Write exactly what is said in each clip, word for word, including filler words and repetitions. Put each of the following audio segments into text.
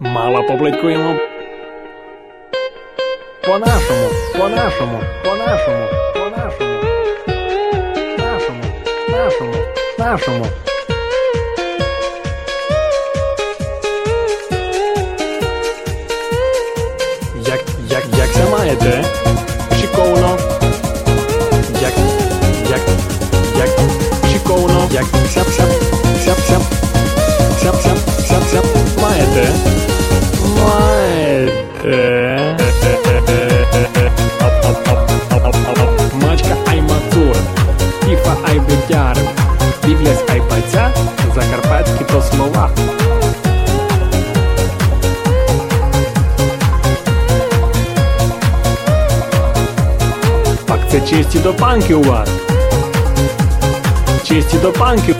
Мало поплиткуємо. По-нашому, по-нашому, по-нашому, по-нашому. Нашому, нашому, нашому. Як, як, як це маєте? Шиковно. Як, як, як, шиковно. Як, сяп-сяп, сяп-сяп, сяп-сяп, сяп-сяп. Маєте? Маєте? Мачка ай мацур, Фіфа ай битяр, Біглясь ай паця, закарпатські то слова. Пак це чисті до панки у вас. Чисті до панки.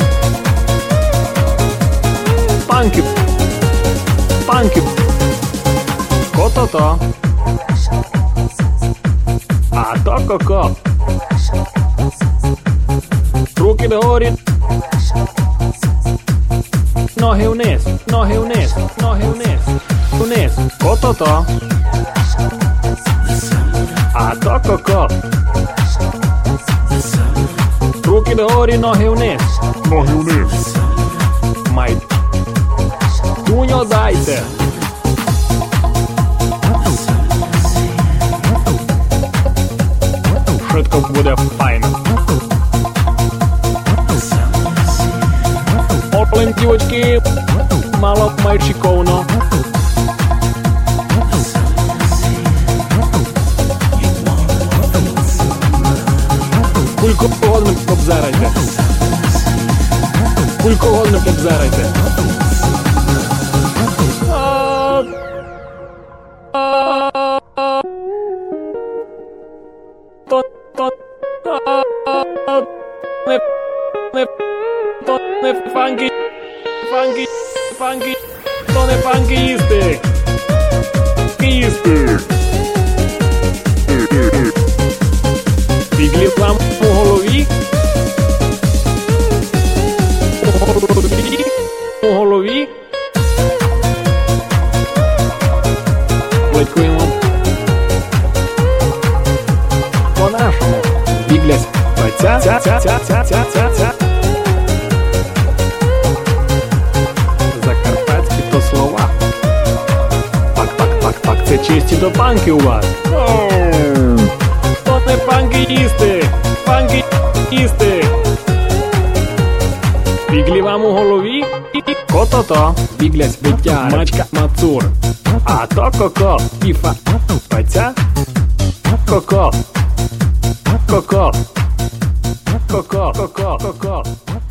Панки. Панки. Ко-то-то. А то ко-ко. Руки догорі. Ноги вниз, ноги вниз, ноги вниз, вниз. Ко-то-то. А то ко-ко. Руки догорі, ноги вниз, ноги вниз. Май. Туньо дайте. Швидко буде файно. Оплем, дівочки, мало майчиковно. Кулько годно обзарайте. Кулько годно обзарайте. То, то, не, не, то не фанки, фанки, фанки, то не фанки їсти. Їсти. Біглі вам у голові. У голові. У голові. Плиткуємо. По-нашому. Біглясь паця, ця, ця, ця, ця, ця, ця, ця. Закарпатські то слова. Пак, пак, пак, пак, це чисті до панки у вас. То не панки їсти, панки їсти. Біглі вам у голові. Ко-то-то. Біглясь битяр, мачка мацур. А то ко-ко, Фіфа паця. Ко-ко. Ко-ко. Ко-ко, ко-ко, ко-ко.